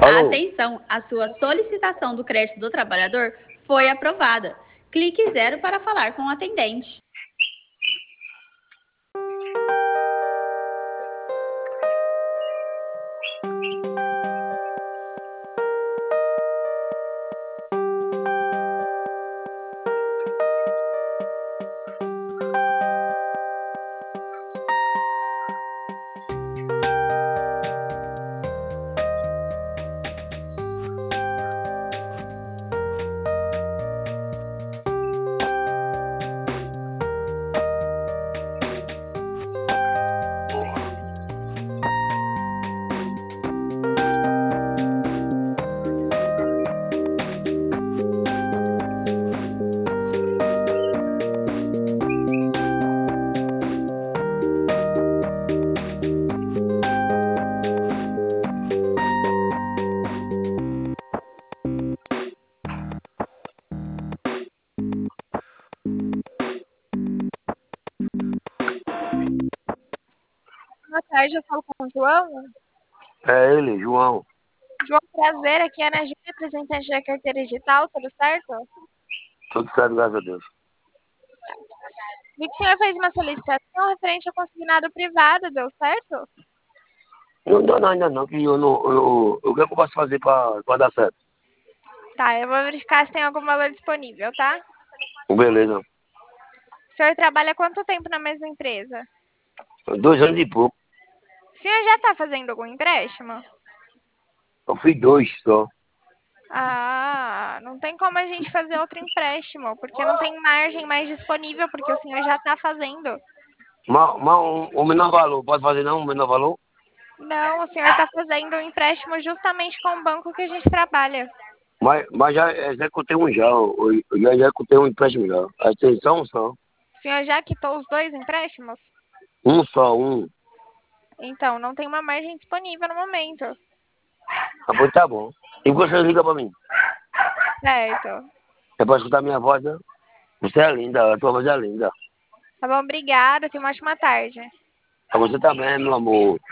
Alô? Atenção, a sua solicitação do crédito do trabalhador foi aprovada. Clique 0 para falar com o atendente. Boa tarde, eu falo com o João. É ele, João. João, prazer, aqui é a Ana Júlia, representante da carteira digital, tudo certo? Tudo certo, graças a Deus. Vi que o senhor fez uma solicitação referente ao consignado privado, deu certo? Não, ainda não, que o que eu posso fazer pra dar certo? Tá, eu vou verificar se tem algum valor disponível, tá? Beleza. O senhor trabalha há quanto tempo na mesma empresa? 2 anos e pouco. O senhor já está fazendo algum empréstimo? Eu fiz 2 só. Ah, não tem como a gente fazer outro empréstimo, porque não tem margem mais disponível, porque o senhor já está fazendo. Mas o menor valor, pode fazer não? O menor valor? Não, o senhor está fazendo um empréstimo justamente com o banco que a gente trabalha. Mas já executei um já. Eu já executei um empréstimo já. Aí tem só um só. O senhor já quitou os dois empréstimos? Um só, um. Então, não tem uma margem disponível no momento. Ah, pois tá bom. E você liga pra mim? Certo. É pra escutar minha voz, né? Você é linda, a tua voz é linda. Tá bom, obrigada. Tenha uma ótima tarde. Pra você também, meu amor.